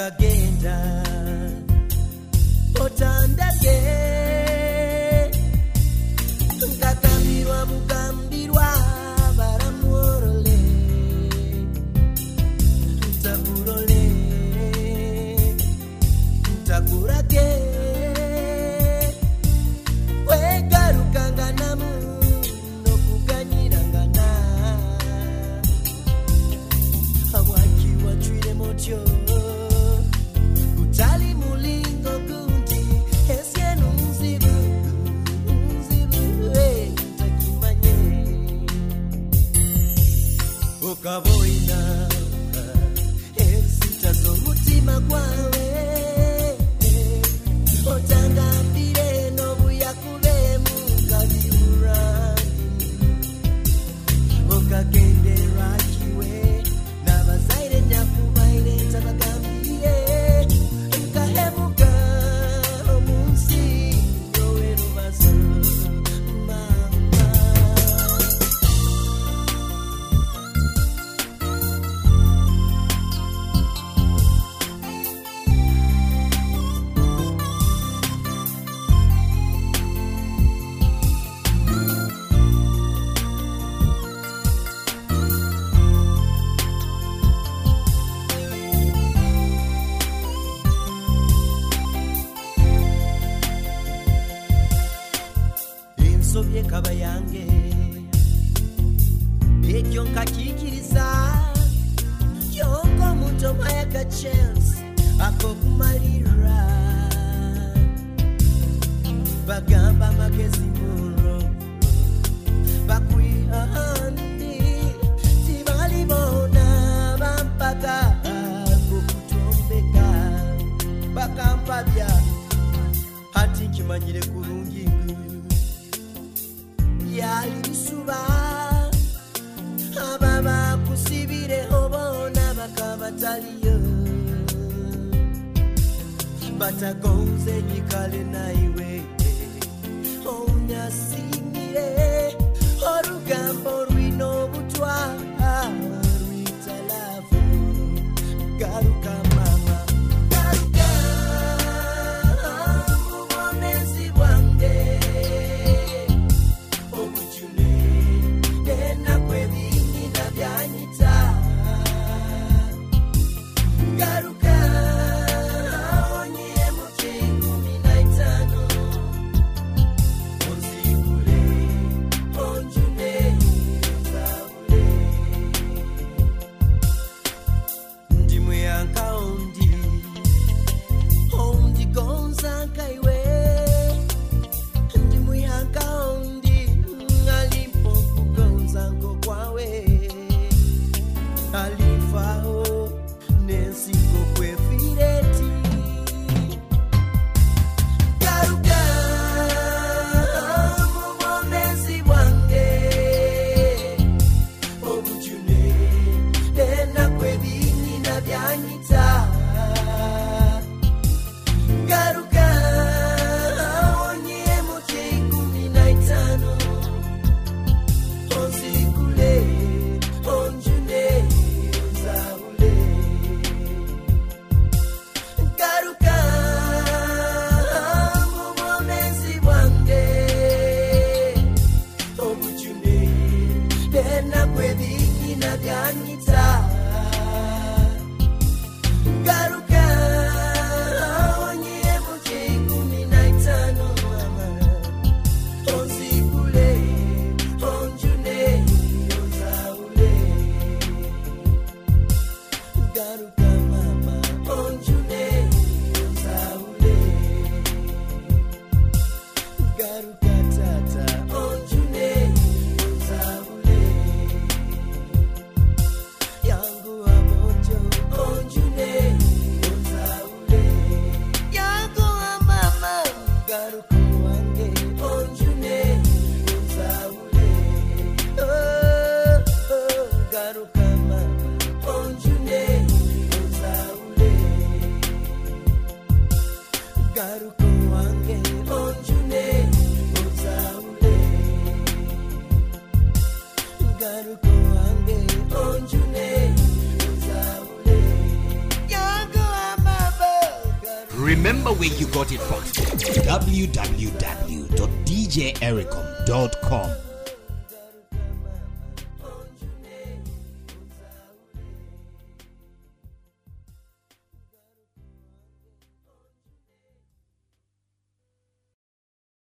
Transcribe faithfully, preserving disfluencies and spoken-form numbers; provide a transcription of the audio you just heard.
okagenda otandage ngagambirwa bugambirwa baramworole ntakurole ntakurage wegarukanganamu nokuganyirangana awakiwa chwire motyo kutali mulingo gundi esienu mzibu mzibu takimanye okaboina esitazo mutima gwawe otangambire nobuyakubemu kabiurani okagendera kiwe nabazaire nyakubaire tabagambire nkahebuka omunsi yowe rubazo mama insobye kaba yange ekyo nkakikiriza yongo muntu mayaka chance akokumalira bagamba magezi muro bakwihandi tibalibona bampaka kukutombeka bakampabya hati nkimanyire kurungi yalisuba ababa kusibire obona bakabataliyo batagonze nyikale naiwe onyasimire orugambo rwino butwa rwitalafu garuka mama garuka mubonezi bwange garuka onye muchengu minaitano onzikule onjune zaule ndimwe yanka ondi ondi gonza kaiwe ndimwe yanka ondi ngalimpo kugonza ngo kwawe alifao nensingo kwefireti garuka mubonezi bwange obujune tena kwebini na byanyita garuka onye muchengu minaitano onzikule onjune zaule garuka mubonezi bwange obujune tena kwebini na byanyita garuka onye muchengu minaitano onzikule onjune zaule garuka mama onjune zaule garuka tata onjune zaule yangu amojo onjune zaule yangu mama garuka wange onjune zaule oh, oh, garuka mama onjune zaule garuka wange onjune zaule garuka wange onjune zaule yangu ama Remember where you got it from. w w w dot d j ericom dot com